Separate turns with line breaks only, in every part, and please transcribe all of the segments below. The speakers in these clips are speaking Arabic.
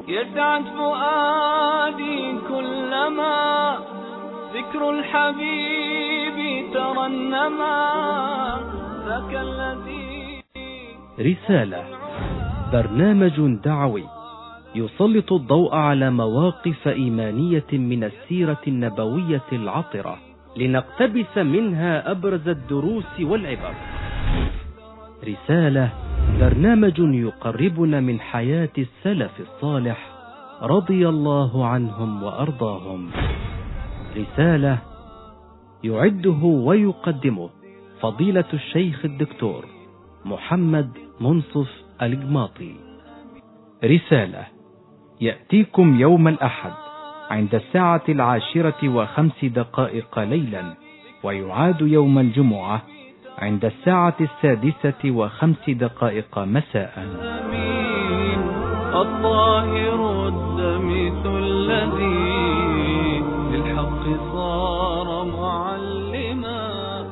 يسعد فؤادي كلما ذكر الحبيب ترنما ذاك الذي.
رسالة، برنامج دعوي يسلط الضوء على مواقف إيمانية من السيرة النبوية العطرة لنقتبس منها أبرز الدروس والعبر. رسالة، برنامج يقربنا من حياة السلف الصالح رضي الله عنهم وأرضاهم. رسالة يعده ويقدمه فضيلة الشيخ الدكتور محمد منصف الجماطي. رسالة يأتيكم يوم الأحد عند 10:05 ليلا، ويعاد يوم الجمعة عند 6:05 مساء.
الطاهر الدمث الذي للحق صار معلما.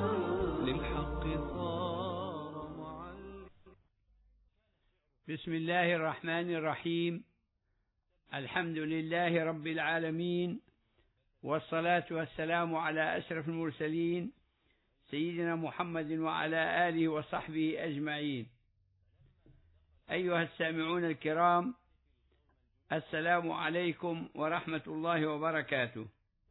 بسم الله الرحمن الرحيم. الحمد لله رب العالمين، والصلاة والسلام على أشرف المرسلين سيدنا محمد وعلى آله وصحبه أجمعين. أيها السامعون الكرام، السلام عليكم ورحمة الله وبركاته.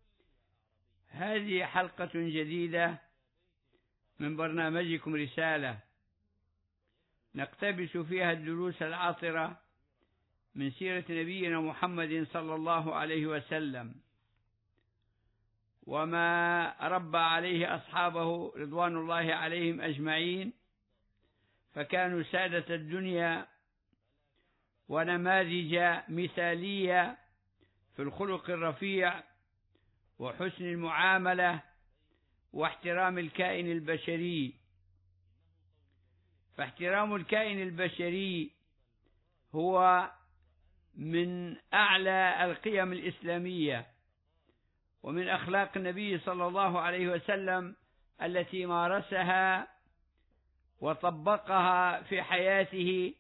هذه حلقة جديدة من برنامجكم رسالة، نقتبس فيها الدروس العاطرة من سيرة نبينا محمد صلى الله عليه وسلم، وما ربى عليه أصحابه رضوان الله عليهم أجمعين، فكانوا سادة الدنيا ونماذج مثالية في الخلق الرفيع وحسن المعاملة واحترام الكائن البشري. فاحترام الكائن البشري هو من أعلى القيم الإسلامية ومن أخلاق النبي صلى الله عليه وسلم التي مارسها وطبقها في حياته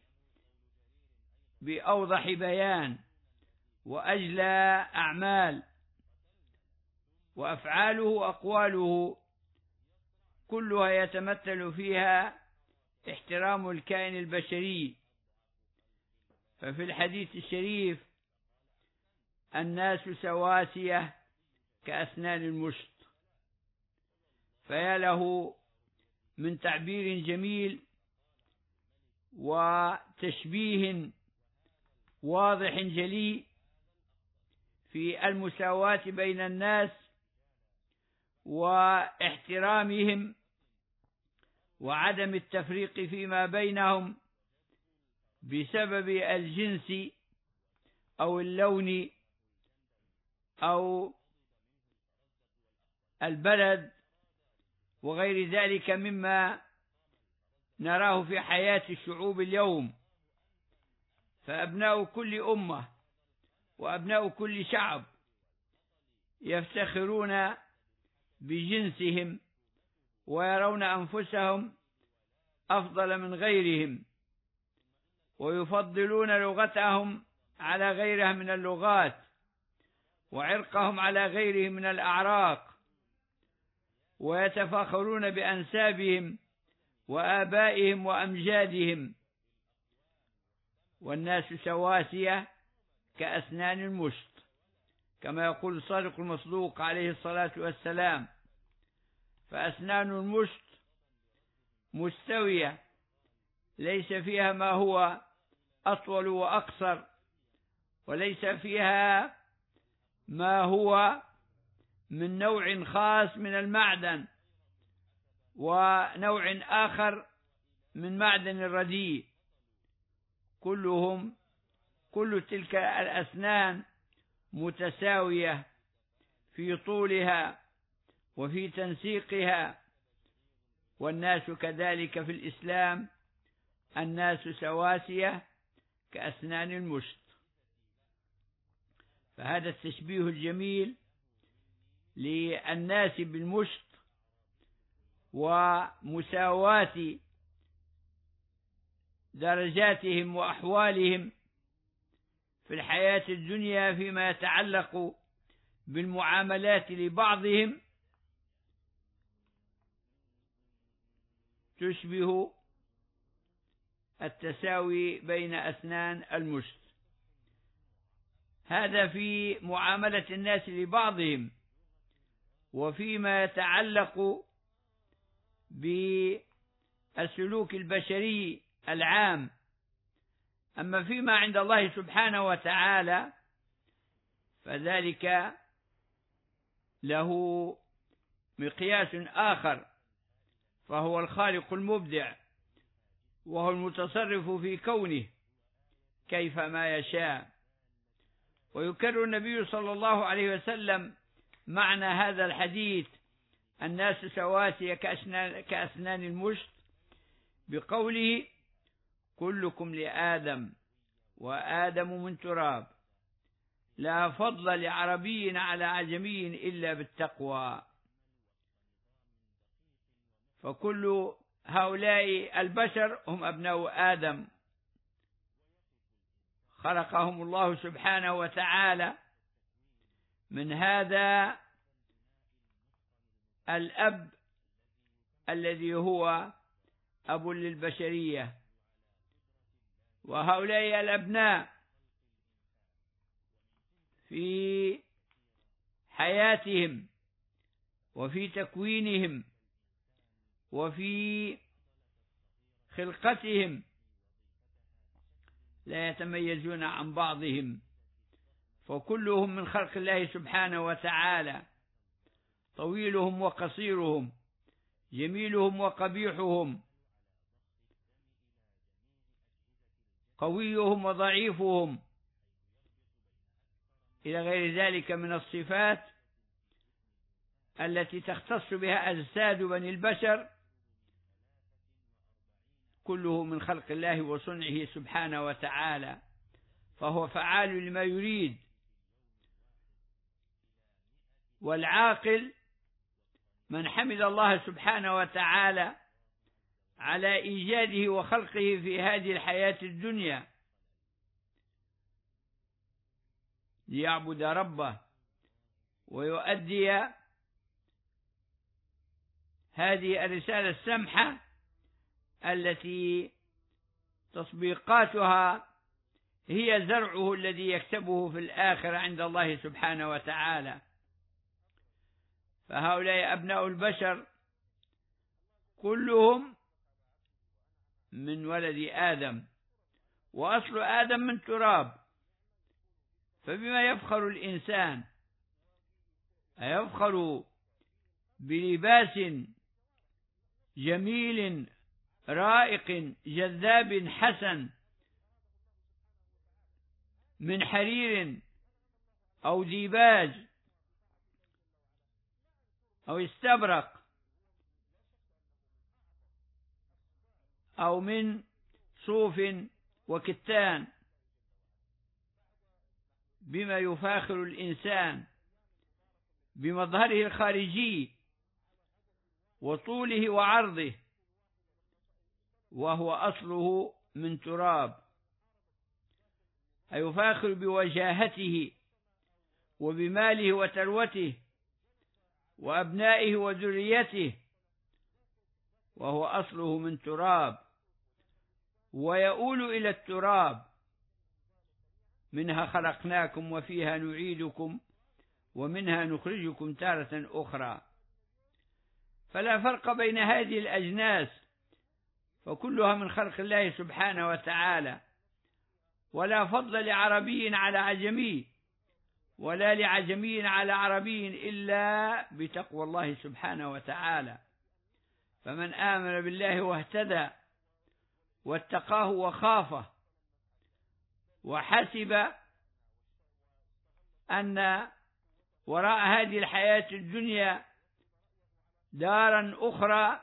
بأوضح بيان وأجلى أعمال، وأفعاله وأقواله كلها يتمثل فيها احترام الكائن البشري. ففي الحديث الشريف: الناس سواسية كأسنان المشط. فيا له من تعبير جميل وتشبيه واضح جلي في المساواة بين الناس واحترامهم وعدم التفريق فيما بينهم بسبب الجنس أو اللون أو البلد وغير ذلك مما نراه في حياة الشعوب اليوم. فأبناء كل أمة وأبناء كل شعب يفتخرون بجنسهم ويرون أنفسهم أفضل من غيرهم، ويفضلون لغتهم على غيرها من اللغات، وعرقهم على غيرهم من الأعراق، ويتفاخرون بأنسابهم وآبائهم وأمجادهم. والناس سواسية كأسنان المشط، كما يقول الصادق المصدوق عليه الصلاة والسلام. فأسنان المشط مستوية، ليس فيها ما هو أطول وأقصر، وليس فيها ما هو من نوع خاص من المعدن ونوع آخر من معدن الرديء. كل تلك الأسنان متساوية في طولها وفي تنسيقها. والناس كذلك في الإسلام، الناس سواسية كأسنان المشط. فهذا التشبيه الجميل للناس بالمشط ومساواة درجاتهم وأحوالهم في الحياة الدنيا فيما يتعلق بالمعاملات لبعضهم تشبه التساوي بين أسنان المشط. هذا في معاملة الناس لبعضهم، وفيما يتعلق بالسلوك البشري العام. أما فيما عند الله سبحانه وتعالى فذلك له مقياس آخر، فهو الخالق المبدع، وهو المتصرف في كونه كيفما يشاء. ويكرر النبي صلى الله عليه وسلم معنى هذا الحديث الناس سواسية كأسنان المشط بقوله كلكم لآدم وآدم من تراب، لا فضل لعربي على عجمي إلا بالتقوى. فكل هؤلاء البشر هم أبناء آدم، خلقهم الله سبحانه وتعالى من هذا الأب الذي هو أب للبشرية. وهؤلاء الأبناء في حياتهم وفي تكوينهم وفي خلقتهم لا يتميزون عن بعضهم، فكلهم من خلق الله سبحانه وتعالى، طويلهم وقصيرهم، جميلهم وقبيحهم، قويهم وضعيفهم، إلى غير ذلك من الصفات التي تختص بها أجساد بني البشر، كله من خلق الله وصنعه سبحانه وتعالى، فهو فعال لما يريد. والعاقل من حمد الله سبحانه وتعالى على إيجاده وخلقه في هذه الحياة الدنيا ليعبد ربه ويؤدي هذه الرسالة السمحة التي تطبيقاتها هي زرعه الذي يكسبه في الآخرة عند الله سبحانه وتعالى. فهؤلاء أبناء البشر كلهم من ولد آدم، وأصل آدم من تراب، فبما يفخر الإنسان؟ أيفخر بلباس جميل رائق جذاب حسن من حرير أو ديباج أو استبرق أو من صوف وكتان؟ بما يفاخر الإنسان؟ بمظهره الخارجي وطوله وعرضه، وهو أصله من تراب. أيفاخر بوجاهته وبماله وثروته وأبنائه وذريته، وهو أصله من تراب، ويؤول إلى التراب. منها خلقناكم وفيها نعيدكم ومنها نخرجكم تارة أخرى. فلا فرق بين هذه الأجناس، فكلها من خلق الله سبحانه وتعالى، ولا فضل لعربي على عجمي ولا لعجمي على عربي إلا بتقوى الله سبحانه وتعالى. فمن آمن بالله واهتدى واتقاه وخافه وحسب أن وراء هذه الحياة الدنيا دارا أخرى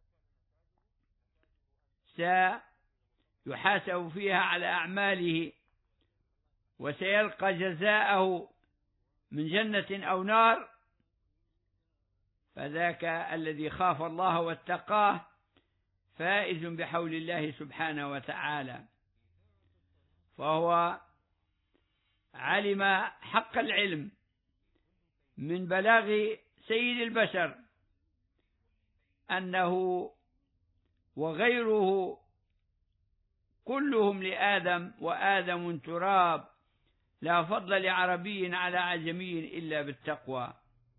سيحاسب فيها على أعماله وسيلقى جزاءه من جنة أو نار، فذاك الذي خاف الله واتقاه فائز بحول الله سبحانه وتعالى. فهو علم حق العلم من بلاغ سيد البشر أنه وغيره كلهم لآدم وآدم تراب، لا فضل لعربي على عجمي إلا بالتقوى،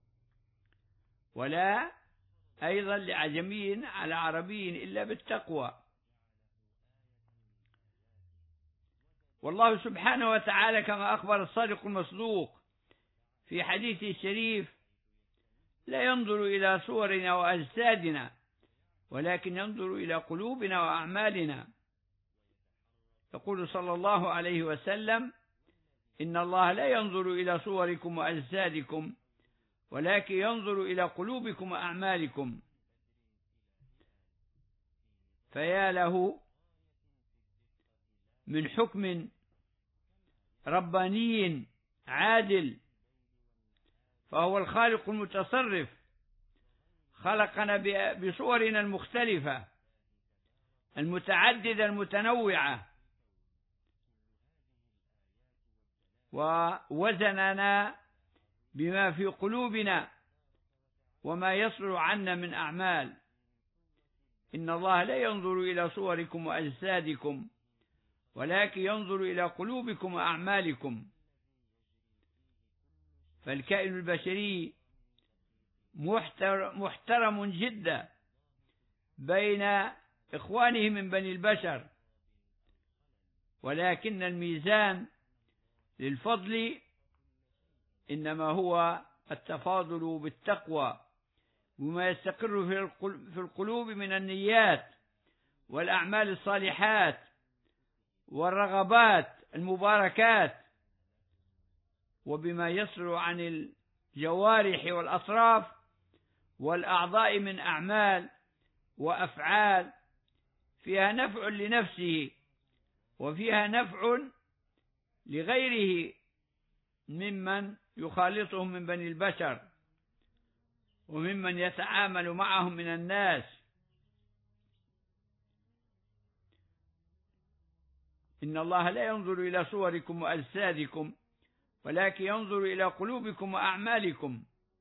ولا أيضا لعجمي على عربي إلا بالتقوى. والله سبحانه وتعالى كما أخبر الصادق المصدوق في حديثه الشريف: لا ينظر إلى صورنا وأجسادنا ولكن ينظر إلى قلوبنا وأعمالنا. يقول صلى الله عليه وسلم: إن الله لا ينظر إلى صوركم وأجسادكم ولكن ينظر إلى قلوبكم وأعمالكم. فيا له من حكم رباني عادل، فهو الخالق المتصرف، خلقنا بصورنا المختلفة المتعددة المتنوعة، ووزننا بما في قلوبنا وما يصدر عنا من أعمال. إن الله لا ينظر إلى صوركم وأجسادكم ولكن ينظر إلى قلوبكم وأعمالكم. فالكائن البشري محترم جدا بين إخوانه من بني البشر، ولكن الميزان للفضل إنما هو التفاضل بالتقوى وما يستقر في القلوب من النيات والأعمال الصالحات والرغبات المباركات، وبما يصدر عن الجوارح والأطراف والأعضاء من أعمال وأفعال فيها نفع لنفسه وفيها نفع لغيره ممن يخالطهم من بني البشر وممن يتعامل معهم من الناس. إن الله لا ينظر إلى صوركم وأجسادكم ولكن ينظر إلى قلوبكم وأعمالكم.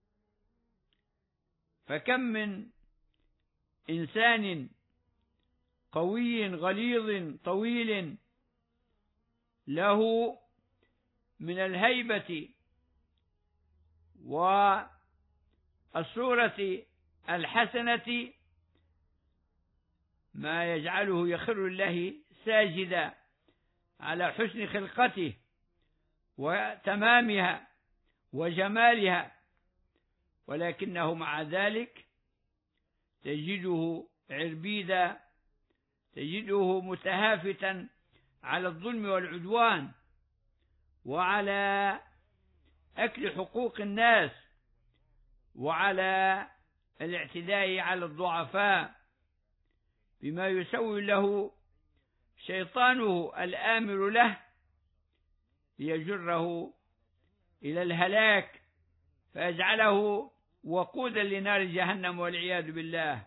فكم من إنسان قوي غليظ طويل له من الهيبة والصورة الحسنة ما يجعله يخر الله ساجدا على حسن خلقته وتمامها وجمالها، ولكنه مع ذلك تجده عربيدا، تجده متهافتا على الظلم والعدوان وعلى أكل حقوق الناس وعلى الاعتداء على الضعفاء، بما يسوي له شيطانه الآمر له ليجره إلى الهلاك فيجعله وقودا لنار جهنم والعياذ بالله.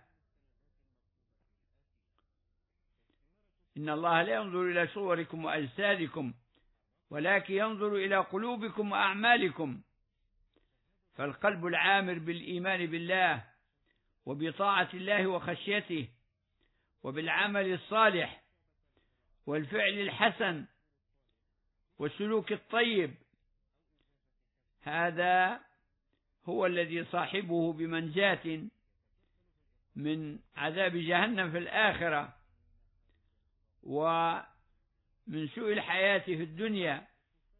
إن الله لا ينظر إلى صوركم وأجسادكم ولكن ينظر إلى قلوبكم وأعمالكم. فالقلب العامر بالإيمان بالله وبطاعة الله وخشيته وبالعمل الصالح والفعل الحسن والسلوك الطيب، هذا هو الذي صاحبه بمنجاة من عذاب جهنم في الآخرة ومن سوء الحياة في الدنيا.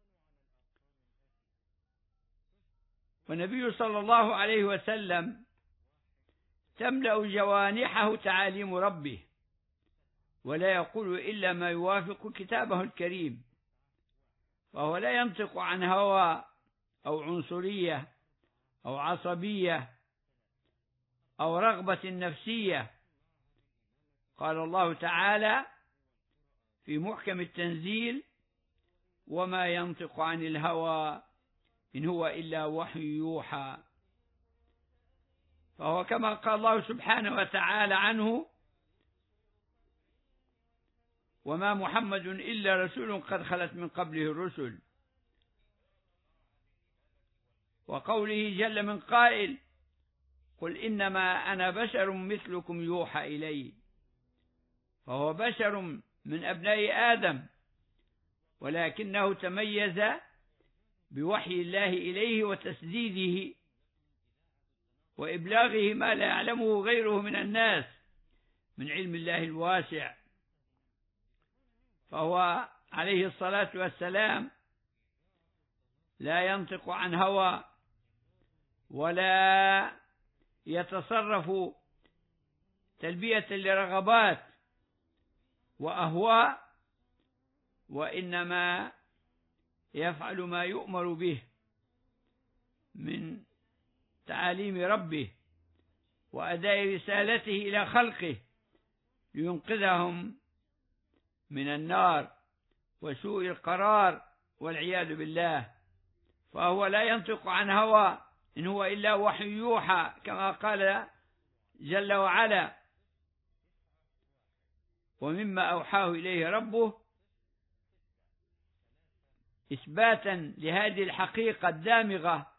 والنبي صلى الله عليه وسلم تملأ جوانحه تعاليم ربه ولا يقول إلا ما يوافق كتابه الكريم، فهو لا ينطق عن هوى أو عنصرية أو عصبية أو رغبة نفسية. قال الله تعالى في محكم التنزيل: وما ينطق عن الهوى إن هو إلا وحي يوحى. فهو كما قال الله سبحانه وتعالى عنه: وما محمد إلا رسول قد خلت من قبله الرسل وقوله جل من قائل: قل إنما أنا بشر مثلكم يوحى إلي. فهو بشر من أبناء آدم، ولكنه تميز بوحي الله إليه وتسديده وإبلاغه ما لا يعلمه غيره من الناس من علم الله الواسع. فهو عليه الصلاة والسلام لا ينطق عن هوى ولا يتصرف تلبية لرغبات وأهواء، وإنما يفعل ما يؤمر به من تعاليم ربه وأداء رسالته إلى خلقه لينقذهم من النار وسوء القرار والعياذ بالله. فهو لا ينطق عن هوى، إن هو إلا وحي يوحى، كما قال جل وعلا: ومما أوحاه إليه ربه، إثباتا لهذه الحقيقة الدامغة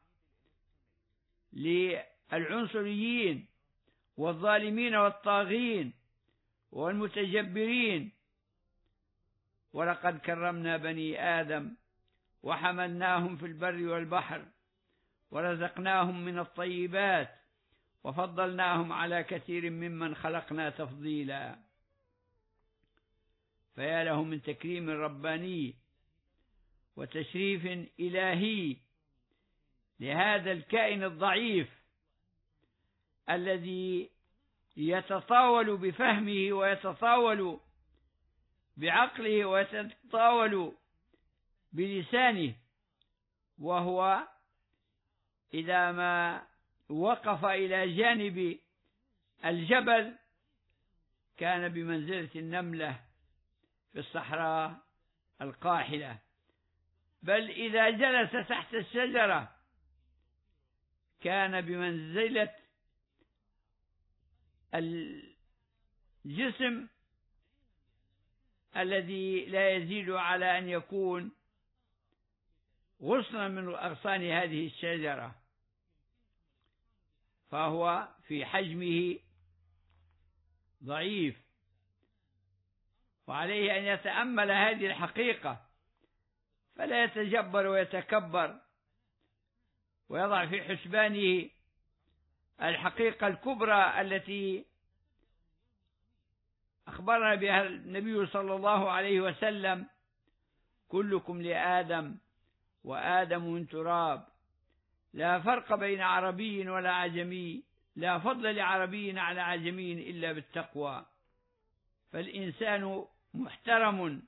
للعنصريين والظالمين والطاغين والمتجبرين: ولقد كرمنا بني آدم وحملناهم في البر والبحر ورزقناهم من الطيبات وفضلناهم على كثير ممن خلقنا تفضيلا. فيا له من تكريم رباني وتشريف إلهي لهذا الكائن الضعيف الذي يتطاول بفهمه ويتطاول بعقله ويتطاول بلسانه، وهو إذا ما وقف إلى جانب الجبل كان بمنزلة النملة في الصحراء القاحلة، بل إذا جلس تحت الشجرة كان بمنزلة الجسم الذي لا يزيد على أن يكون غصنا من أغصان هذه الشجرة. فهو في حجمه ضعيف، وعليه أن يتأمل هذه الحقيقة فلا يتجبر ويتكبر ويضع في حسبانه الحقيقة الكبرى التي أخبرنا بها النبي صلى الله عليه وسلم: كلكم لآدم وآدم من تراب، لا فرق بين عربي ولا عجمي، لا فضل لعربي على عجمي إلا بالتقوى. فالإنسان محترم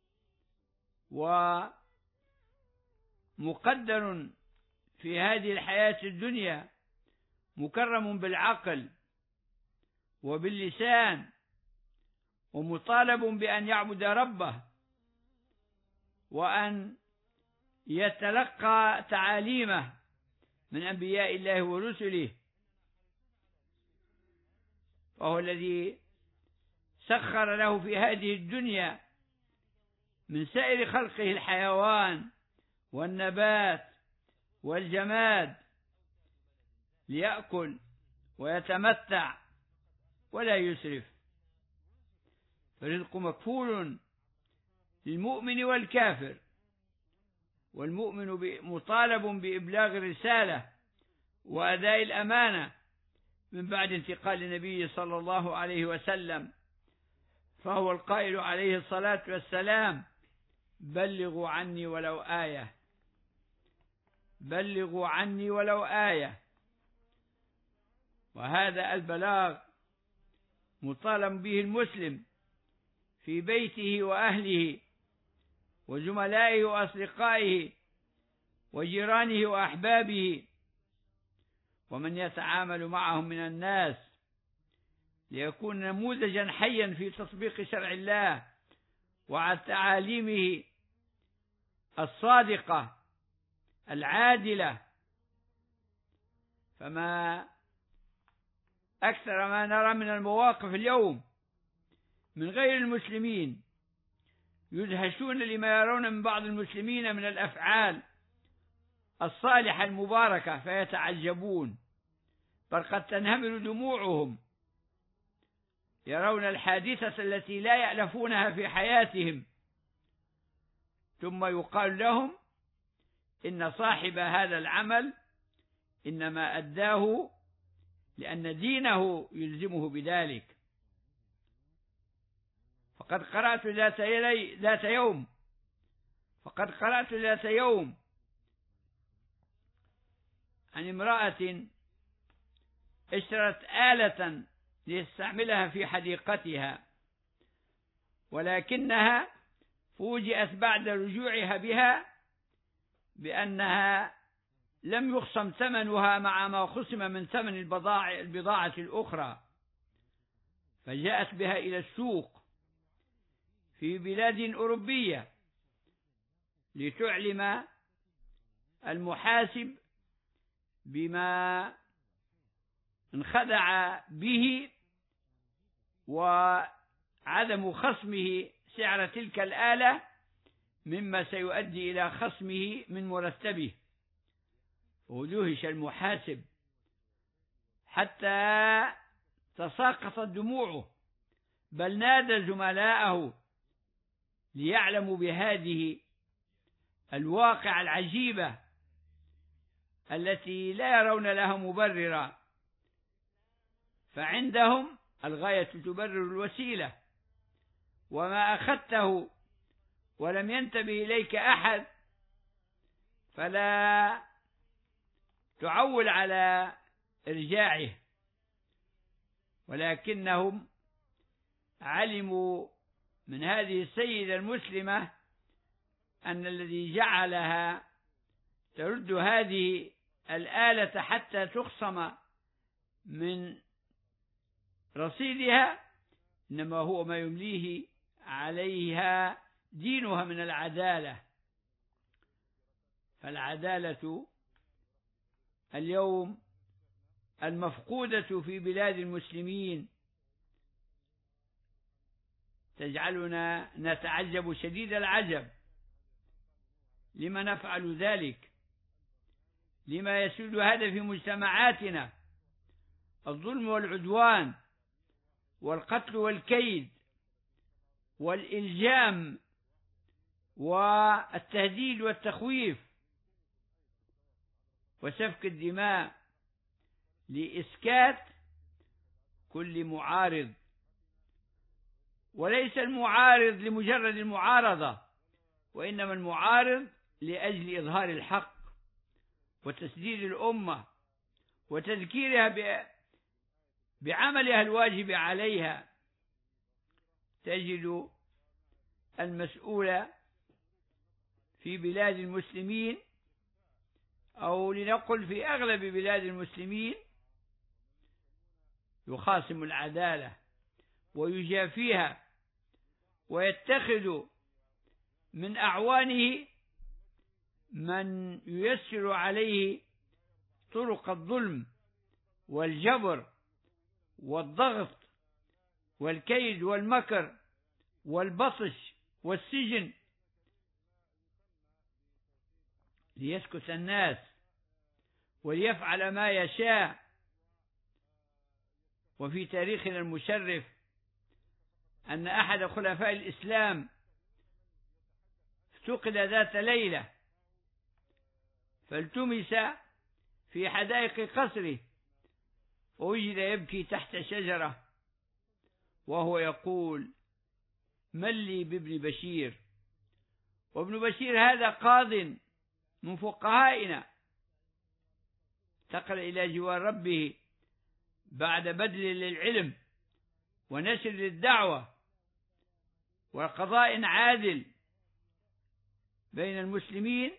ومقدر في هذه الحياة الدنيا، مكرم بالعقل وباللسان، ومطالب بأن يعبد ربه وأن يتلقى تعاليمه من أنبياء الله ورسله. فهو الذي سخر له في هذه الدنيا من سائر خلقه الحيوان والنبات والجماد ليأكل ويتمتع ولا يسرف. فرزق مكفول للمؤمن والكافر، والمؤمن مطالب بإبلاغ الرسالة وأداء الأمانة من بعد انتقال النبي صلى الله عليه وسلم. فهو القائل عليه الصلاة والسلام: بلغوا عني ولو آية، بلغوا عني ولو آية. وهذا البلاغ مطالب به المسلم في بيته وأهله وزملائه وأصدقائه وجيرانه وأحبابه ومن يتعامل معهم من الناس، ليكون نموذجا حيا في تطبيق شرع الله وعلى تعاليمه الصادقة العادلة. فما أكثر ما نرى من المواقف اليوم من غير المسلمين يدهشون لما يرون من بعض المسلمين من الأفعال الصالحة المباركة فيتعجبون، بل قد تنهمر دموعهم، يرون الحادثة التي لا يألفونها في حياتهم، ثم يقال لهم إن صاحب هذا العمل إنما أداه لأن دينه يلزمه بذلك. فقد قرأت ذات يوم عن امرأة اشترت آلة ليستعملها في حديقتها، ولكنها فوجئت بعد رجوعها بها بأنها لم يخصم ثمنها مع ما خصم من ثمن البضاعة الأخرى، فجاءت بها إلى السوق في بلاد أوروبية لتعلم المحاسب بما انخدع به وعدم خصمه سعر تلك الآلة مما سيؤدي إلى خصمه من مرتبه. ودهش المحاسب حتى تساقطت دموعه، بل نادى زملائه ليعلموا بهذه الواقع العجيبة التي لا يرون لها مبررا، فعندهم الغاية تبرر الوسيلة، وما أخذته ولم ينتبه إليك أحد فلا تعول على إرجاعه. ولكنهم علموا من هذه السيدة المسلمة أن الذي جعلها ترد هذه الآلة حتى تخصم من رصيدها إنما هو ما يمليه عليها دينها من العدالة. فالعدالة اليوم المفقودة في بلاد المسلمين تجعلنا نتعجب شديد العجب لما نفعل ذلك، لما يسود هذا في مجتمعاتنا، الظلم والعدوان والقتل والكيد والإلجام والتهديد والتخويف وسفك الدماء لإسكات كل معارض، وليس المعارض لمجرد المعارضة، وإنما المعارض لأجل إظهار الحق وتسديد الأمة وتذكيرها بعملها الواجب عليها. تجد المسؤول في بلاد المسلمين أو لنقل في أغلب بلاد المسلمين يخاصم العدالة ويجافيها ويتخذ من أعوانه من ييسر عليه طرق الظلم والجبر والضغط والكيد والمكر والبطش والسجن ليسكت الناس وليفعل ما يشاء. وفي تاريخنا المشرف أن أحد خلفاء الإسلام افتقد ذات ليلة فالتمس في حدائق قصره ووجد يبكي تحت شجرة وهو يقول: من لي بابن بشير؟ وابن بشير هذا قاض من فقهائنا انتقل إلى جوار ربه بعد بذل للعلم ونشر للدعوة وقضاء عادل بين المسلمين،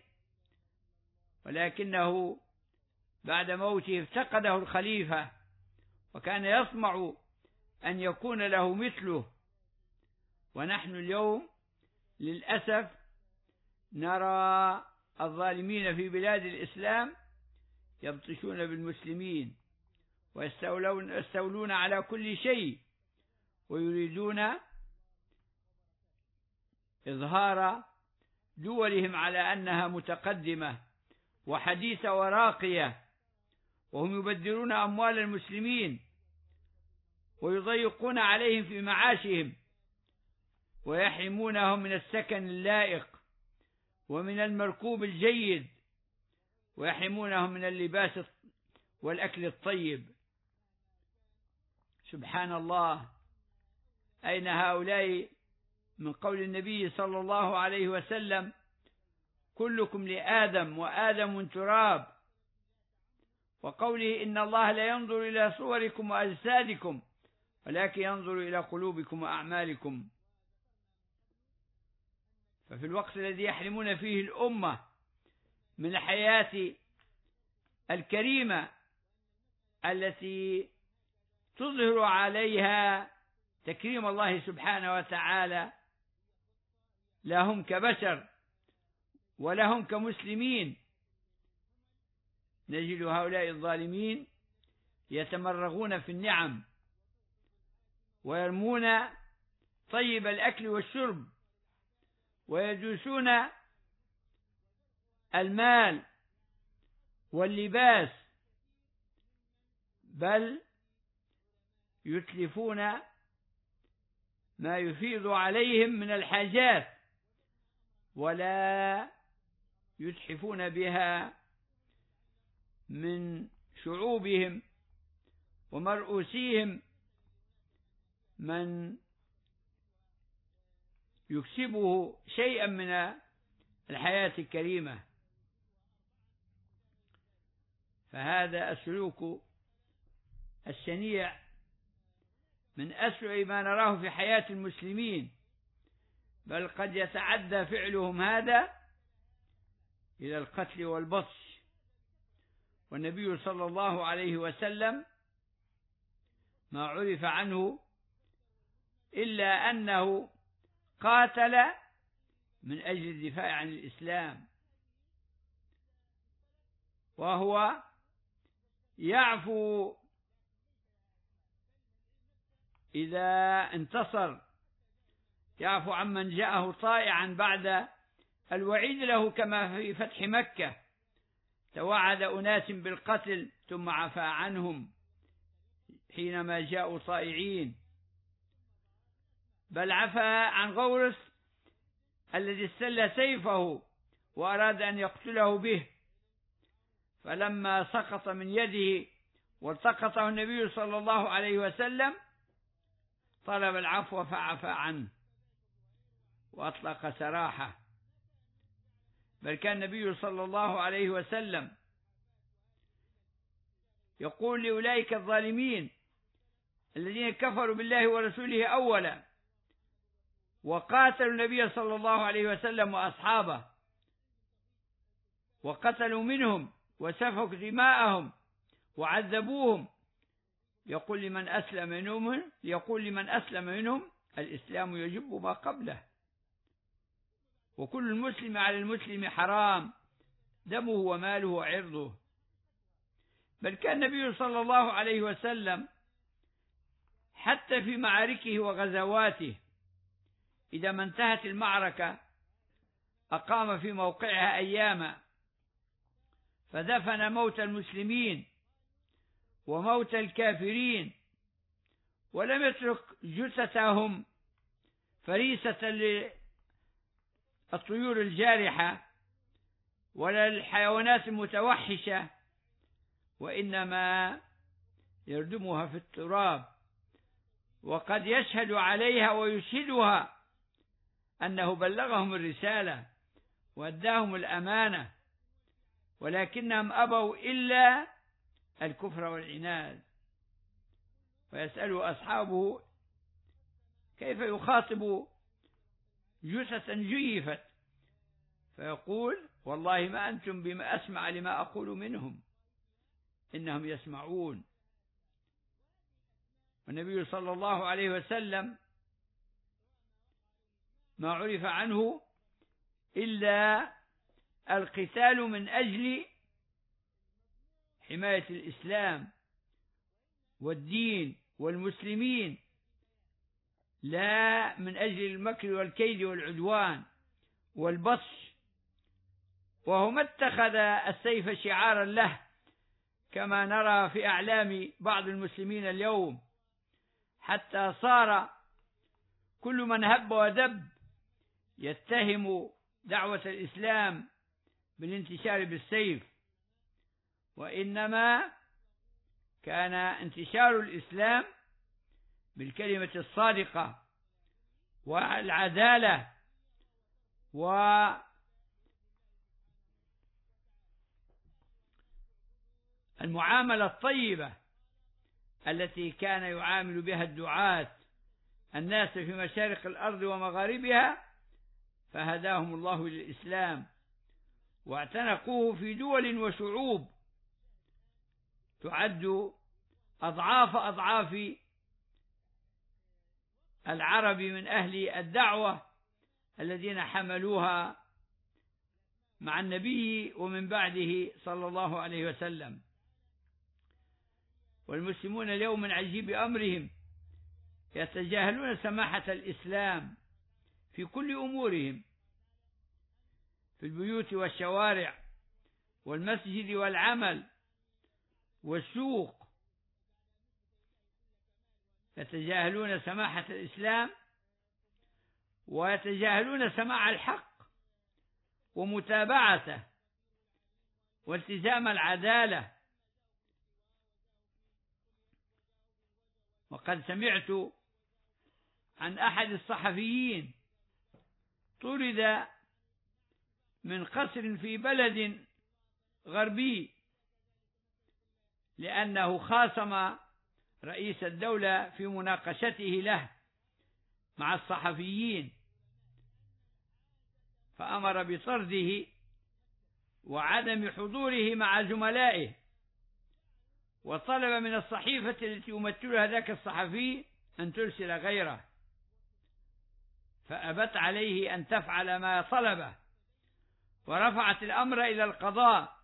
ولكنه بعد موته افتقده الخليفة وكان يطمع أن يكون له مثله. ونحن اليوم للأسف نرى الظالمين في بلاد الإسلام يبطشون بالمسلمين ويستولون على كل شيء ويريدون إظهار دولهم على أنها متقدمة وحديثة وراقية، وهم يبذرون أموال المسلمين ويضيقون عليهم في معاشهم، ويحرمونهم من السكن اللائق ومن المركوب الجيد، ويحرمونهم من اللباس والأكل الطيب. سبحان الله، أين هؤلاء من قول النبي صلى الله عليه وسلم: كلكم لآدم وآدم من تراب، وقوله: إن الله لا ينظر إلى صوركم وأجسادكم ولكن ينظر إلى قلوبكم وأعمالكم. ففي الوقت الذي يحرمون فيه الأمة من الحياة الكريمة التي تظهر عليها تكريم الله سبحانه وتعالى لهم كبشر ولهم كمسلمين، نجد هؤلاء الظالمين يتمرغون في النعم ويرمون طيب الأكل والشرب ويدوسون المال واللباس، بل يتلفون ما يفيض عليهم من الحاجات ولا يتحفون بها من شعوبهم ومرؤوسيهم من يكسبه شيئا من الحياة الكريمة. فهذا السلوك الشنيع من أسوأ ما نراه في حياة المسلمين، بل قد يتعدى فعلهم هذا إلى القتل والبطش. والنبي صلى الله عليه وسلم ما عرف عنه إلا أنه قاتل من أجل الدفاع عن الإسلام، وهو يعفو إذا انتصر، يعفو عمن جاءه طائعا بعد الوعيد له، كما في فتح مكة توعد أناس بالقتل ثم عفى عنهم حينما جاءوا طائعين، بل عفى عن غورث الذي استل سيفه وأراد أن يقتله به، فلما سقط من يده والتقطه النبي صلى الله عليه وسلم طلب العفو فعفى عنه وأطلق سراحه. بل كان النبي صلى الله عليه وسلم يقول لأولئك الظالمين الذين كفروا بالله ورسوله أولا وقاتلوا النبي صلى الله عليه وسلم وأصحابه وقتلوا منهم وسفكوا دماءهم وعذبوهم، يقول لمن أسلم منهم الإسلام يجب ما قبله، وكل المسلم على المسلم حرام دمه وماله وعرضه. بل كان النبي صلى الله عليه وسلم حتى في معاركه وغزواته إذا ما انتهت المعركة أقام في موقعها أياما، فدفن موت المسلمين وموت الكافرين، ولم يترك جثثهم فريسة للطيور الجارحة ولا الحيوانات المتوحشة، وإنما يردمها في التراب، وقد يشهد عليها ويشهدها أنه بلغهم الرسالة وأداهم الأمانة، ولكنهم أبوا إلا الكفر والعناد. ويسأل أصحابه كيف يخاطب جثثا جيفت، فيقول: والله ما أنتم بما أسمع لما أقول منهم، إنهم يسمعون. والنبي صلى الله عليه وسلم ما عرف عنه إلا القتال من أجل حماية الإسلام والدين والمسلمين، لا من أجل المكر والكيد والعدوان والبطش وهو ما اتخذ السيف شعارا له كما نرى في أعلام بعض المسلمين اليوم، حتى صار كل من هب ودب يتهم دعوة الإسلام بالانتشار بالسيف، وإنما كان انتشار الإسلام بالكلمة الصادقة والعدالة والمعاملة الطيبة التي كان يعامل بها الدعاة الناس في مشارق الأرض ومغاربها، فهداهم الله للإسلام واعتنقوه في دول وشعوب تعد أضعاف أضعاف العرب من أهل الدعوة الذين حملوها مع النبي ومن بعده صلى الله عليه وسلم. والمسلمون اليوم من عجيب أمرهم يتجاهلون سماحة الإسلام في كل أمورهم، في البيوت والشوارع والمسجد والعمل والسوق، يتجاهلون سماحة الإسلام ويتجاهلون سماع الحق ومتابعته والتزام العدالة. وقد سمعت عن أحد الصحفيين طرد من قصر في بلد غربي لأنه خاصم رئيس الدولة في مناقشته له مع الصحفيين، فأمر بطرده وعدم حضوره مع زملائه، وطلب من الصحيفة التي يمثلها ذاك الصحفي أن ترسل غيره، فأبت عليه أن تفعل ما طلبه، ورفعت الأمر إلى القضاء،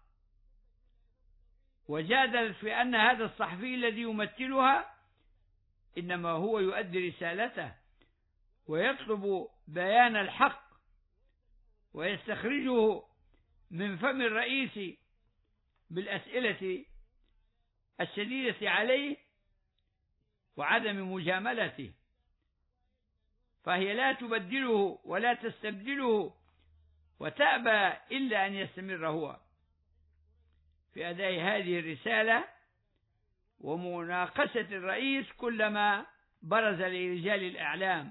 وجادلت في أن هذا الصحفي الذي يمثلها إنما هو يؤدي رسالته ويطلب بيان الحق ويستخرجه من فم الرئيس بالأسئلة الشديدة عليه وعدم مجاملته، فهي لا تبدله ولا تستبدله وتأبى إلا أن يستمر هو في أداء هذه الرسالة ومناقشة الرئيس كلما برز لرجال الإعلام،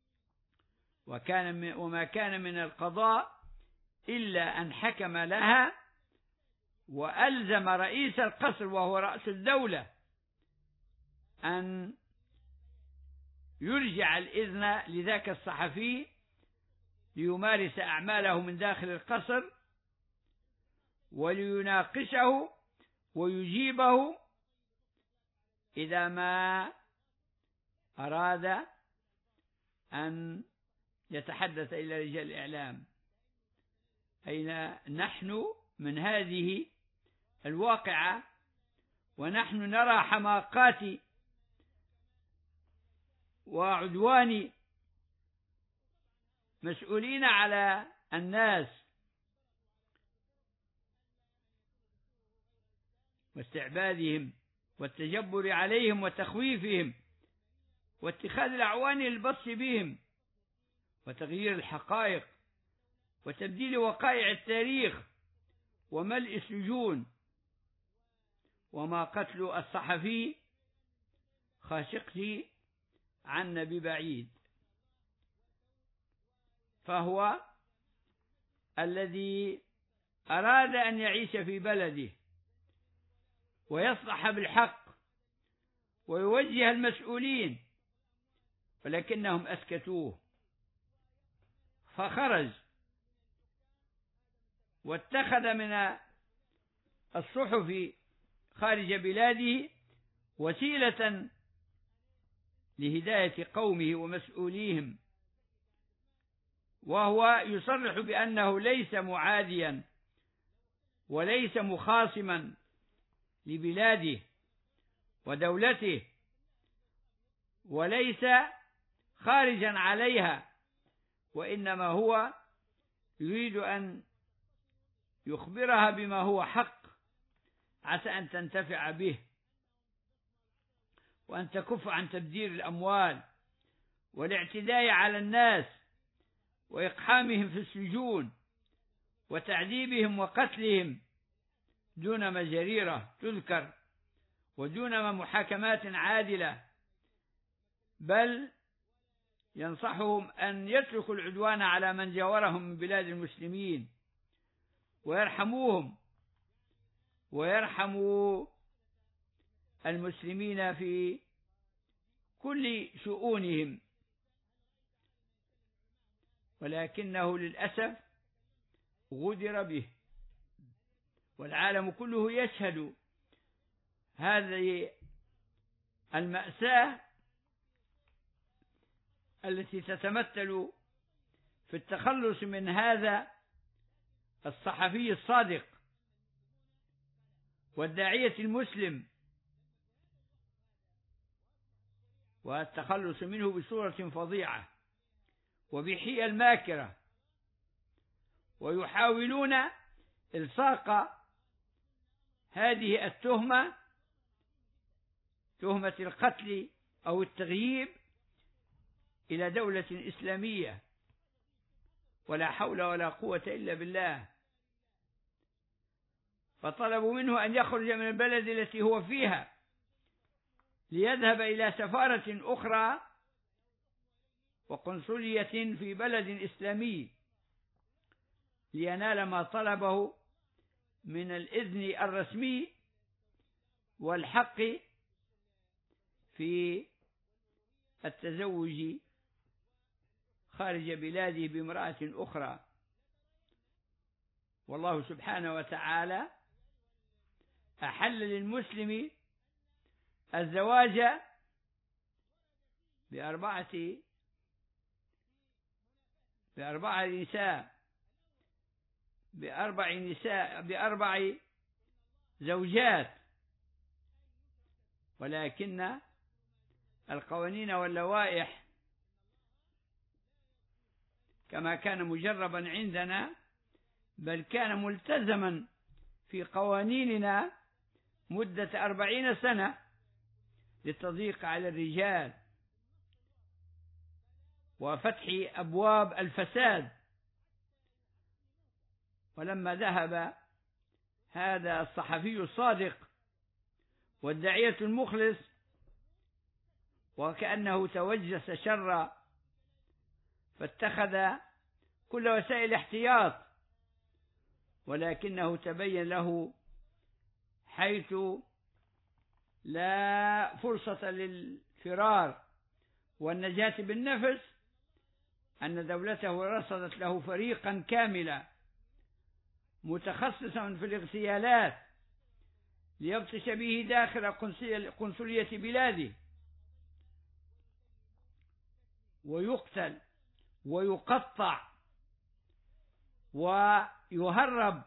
وما كان من القضاء إلا أن حكم لها وألزم رئيس القصر وهو رأس الدولة أن يرجع الإذن لذاك الصحفي ليمارس أعماله من داخل القصر وليناقشه ويجيبه إذا ما أراد أن يتحدث إلى رجال الإعلام. أين نحن من هذه الواقعة ونحن نرى حماقات وعدوان مسؤولين على الناس واستعبادهم والتجبر عليهم وتخويفهم واتخاذ الأعوان للبطش بهم وتغيير الحقائق وتبديل وقائع التاريخ وملء السجون، وما قتل الصحفي خاشقتي عنا ببعيد، فهو الذي أراد أن يعيش في بلده ويصلح بالحق ويوجه المسؤولين، ولكنهم أسكتوه، فخرج واتخذ من الصحف خارج بلاده وسيلة لهداية قومه ومسؤوليهم، وهو يصرح بأنه ليس معاديا وليس مخاصما لبلاده ودولته وليس خارجا عليها، وإنما هو يريد أن يخبرها بما هو حق عسى أن تنتفع به، وأن تكف عن تبذير الأموال والاعتداء على الناس وإقحامهم في السجون وتعذيبهم وقتلهم دون مجريرة تذكر ودون محاكمات عادلة، بل ينصحهم أن يتركوا العدوان على من جاورهم من بلاد المسلمين ويرحموهم ويرحموا المسلمين في كل شؤونهم. ولكنه للأسف غدر به، والعالم كله يشهد هذه المأساة التي تتمثل في التخلص من هذا الصحفي الصادق والداعية المسلم، والتخلص منه بصورة فظيعة وبحيل ماكرة، ويحاولون إلصاق هذه التهمة، تهمة القتل أو التغييب، إلى دولة إسلامية، ولا حول ولا قوة إلا بالله. فطلبوا منه أن يخرج من البلد التي هو فيها ليذهب إلى سفارة أخرى وقنصلية في بلد إسلامي لينال ما طلبه من الإذن الرسمي والحق في التزوج خارج بلاده بامرأة أخرى. والله سبحانه وتعالى أحل للمسلم الزواج بأربع زوجات، ولكن القوانين واللوائح كما كان مجربا عندنا، بل كان ملتزما في قوانيننا مدة 40 سنة للتضييق على الرجال وفتح أبواب الفساد. ولما ذهب هذا الصحفي الصادق والداعية المخلص وكأنه توجس شرا، فاتخذ كل وسائل احتياط، ولكنه تبين له حيث لا فرصة للفرار والنجاة بالنفس أن دولته رصدت له فريقا كاملا متخصصا في الاغتيالات ليبطش به داخل قنصلية بلاده ويقتل ويقطع ويهرب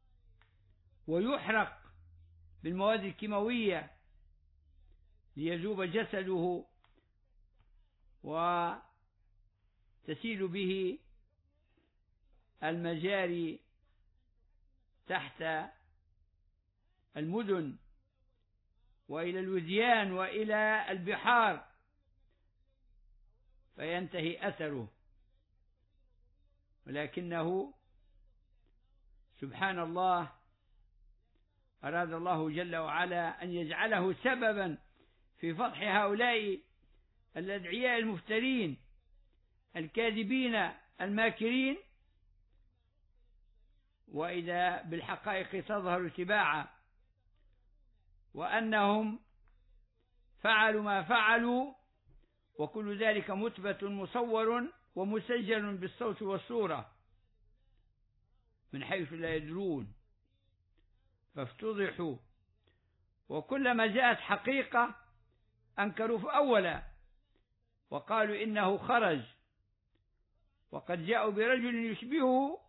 ويحرق بالمواد الكيماوية ليذوب جسده وتسيل به المجاري تحت المدن وإلى الوديان وإلى البحار فينتهي أثره. ولكنه سبحان الله أراد الله جل وعلا أن يجعله سببا في فتح هؤلاء الأدعياء المفترين الكاذبين الماكرين، وإذا بالحقائق تظهر تباعا، وأنهم فعلوا ما فعلوا، وكل ذلك مثبت مصور ومسجل بالصوت والصورة من حيث لا يدرون، فافتضحوا. وكلما جاءت حقيقة أنكروا أولا وقالوا إنه خرج، وقد جاءوا برجل يشبهه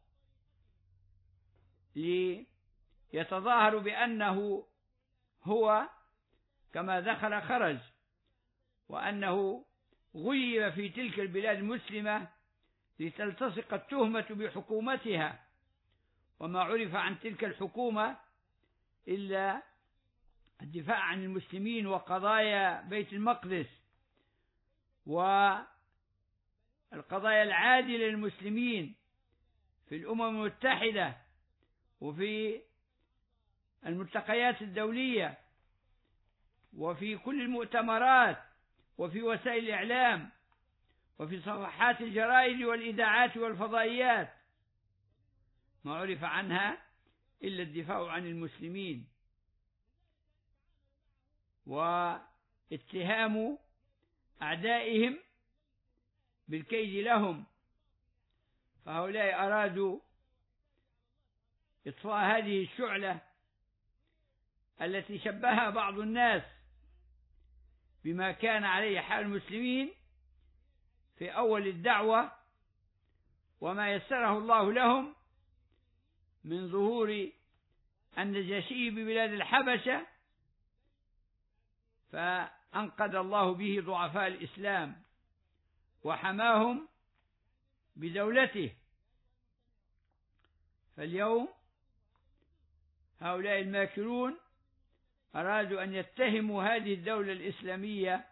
ليتظاهر بأنه هو كما دخل خرج، وأنه غيب في تلك البلاد المسلمة لتلتصق التهمة بحكومتها وما عرف عن تلك الحكومة إلا الدفاع عن المسلمين وقضايا بيت المقدس والقضايا العادلة للمسلمين في الأمم المتحدة وفي الملتقيات الدولية وفي كل المؤتمرات وفي وسائل الإعلام وفي صفحات الجرائد والإذاعات والفضائيات. ما عرف عنها إلا الدفاع عن المسلمين واتهام أعدائهم بالكيد لهم. فهؤلاء أرادوا إطفاء هذه الشعلة التي شبهها بعض الناس بما كان عليه حال المسلمين في أول الدعوة وما يسره الله لهم من ظهور النجاشي ببلاد الحبشة، فأنقذ الله به ضعفاء الإسلام وحماهم بدولته. فاليوم هؤلاء الماكرون أرادوا أن يتهموا هذه الدولة الإسلامية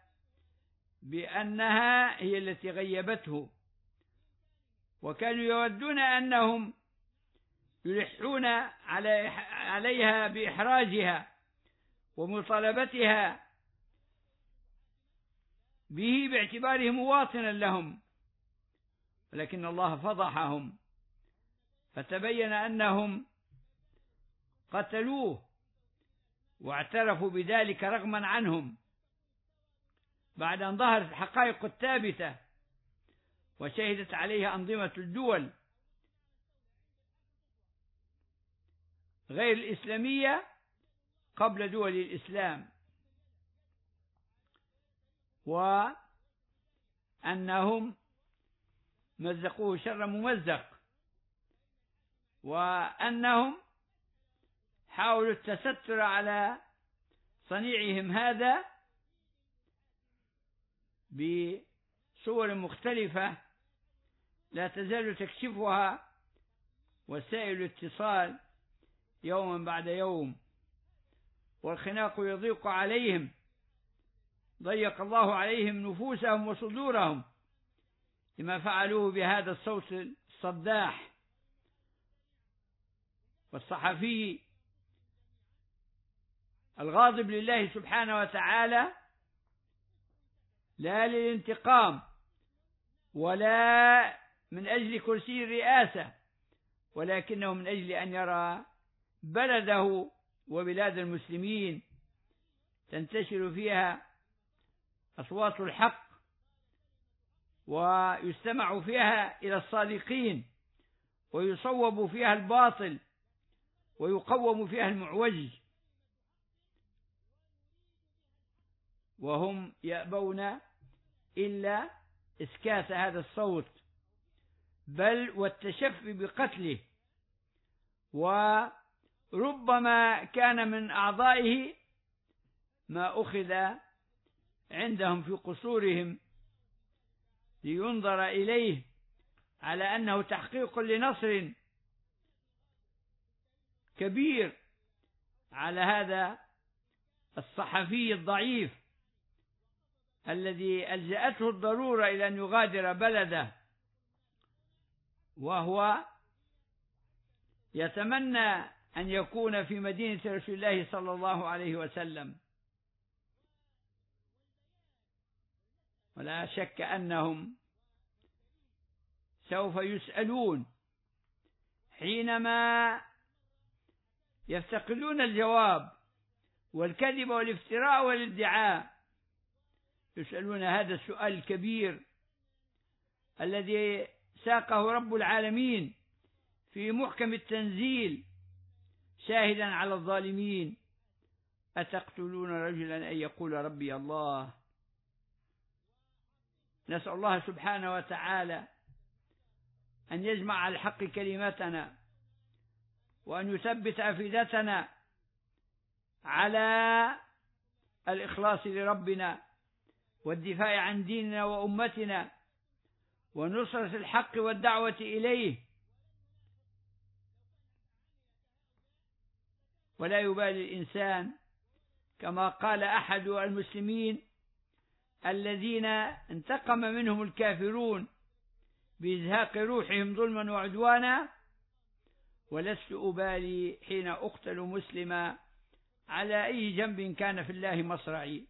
بأنها هي التي غيبته، وكانوا يودون أنهم يلحون عليها بإحراجها ومطالبتها به باعتباره مواطنا لهم، ولكن الله فضحهم فتبين أنهم قتلوه واعترفوا بذلك رغما عنهم بعد أن ظهرت الحقائق الثابتة وشهدت عليها أنظمة الدول غير الإسلامية قبل دول الإسلام، وأنهم مزقوه شر ممزق، وأنهم حاولوا التستر على صنيعهم هذا بصور مختلفة لا تزال تكشفها وسائل الاتصال يوما بعد يوم، والخناق يضيق عليهم، ضيق الله عليهم نفوسهم وصدورهم لما فعلوه بهذا الصوت الصداح. والصحفي الغاضب لله سبحانه وتعالى لا للانتقام ولا من أجل كرسي الرئاسة، ولكنه من أجل أن يرى بلده وبلاد المسلمين تنتشر فيها أصوات الحق ويستمع فيها إلى الصادقين ويصوب فيها الباطل ويقوم فيها المعوج، وهم يأبون إلا إسكات هذا الصوت بل والتشفي بقتله، وربما كان من أعضائه ما أخذ عندهم في قصورهم لينظر إليه على أنه تحقيق لنصر كبير على هذا الصحفي الضعيف الذي ألجأته الضرورة إلى أن يغادر بلده، وهو يتمنى أن يكون في مدينة رسول الله صلى الله عليه وسلم. ولا شك أنهم سوف يسألون حينما يفتقدون الجواب والكذب والافتراء والادعاء، يسألون هذا السؤال الكبير الذي ساقه رب العالمين في محكم التنزيل شاهدا على الظالمين: أتقتلون رجلا أن يقول ربي الله. نسأل الله سبحانه وتعالى أن يجمع على الحق كلمتنا وأن يثبت أفئدتنا على الإخلاص لربنا والدفاع عن ديننا وأمتنا ونصرة الحق والدعوة إليه. ولا يبالي الإنسان، كما قال أحد المسلمين الذين انتقم منهم الكافرون بإزهاق روحهم ظلما وعدوانا: ولست أبالي حين أقتل مسلما على أي جنب كان في الله مصرعي.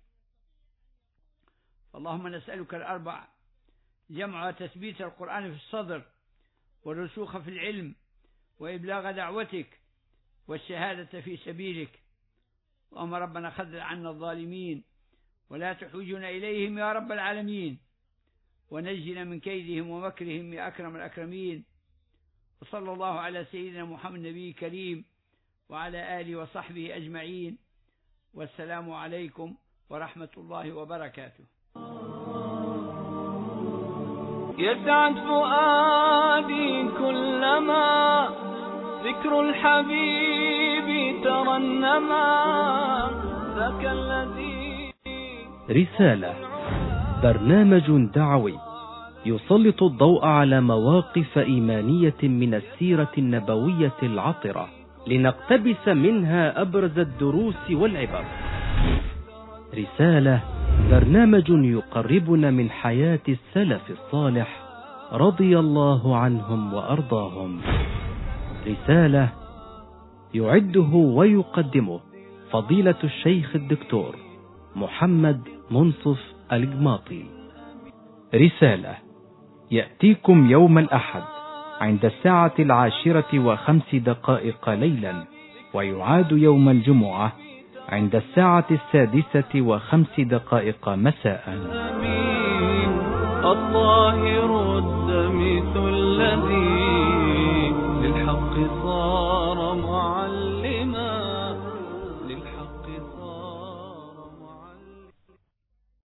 اللهم نسألك الأربع: جمع تثبيت القرآن في الصدر، والرسوخ في العلم، وإبلاغ دعوتك، والشهادة في سبيلك. اللهم ربنا خذل عنا الظالمين، ولا تحوجنا إليهم يا رب العالمين، ونجنا من كيدهم ومكرهم يا أكرم الأكرمين. وصلى الله على سيدنا محمد النبي الكريم وعلى آله وصحبه أجمعين، والسلام عليكم ورحمة الله وبركاته.
يسعد فؤادي كلما ذكر الحبيب ترنما، ذاك الذي.
رسالة، برنامج دعوي يسلط الضوء على مواقف إيمانية من السيرة النبوية العطرة لنقتبس منها أبرز الدروس والعبر. رسالة، برنامج يقربنا من حياة السلف الصالح رضي الله عنهم وأرضاهم. رسالة يعده ويقدمه فضيلة الشيخ الدكتور محمد منصف الجماطي. رسالة يأتيكم يوم الأحد عند الساعة 10:05 ليلا، ويعاد يوم الجمعة عند الساعة 6:05 مساء.
الطاهر الدمث الذي للحق صار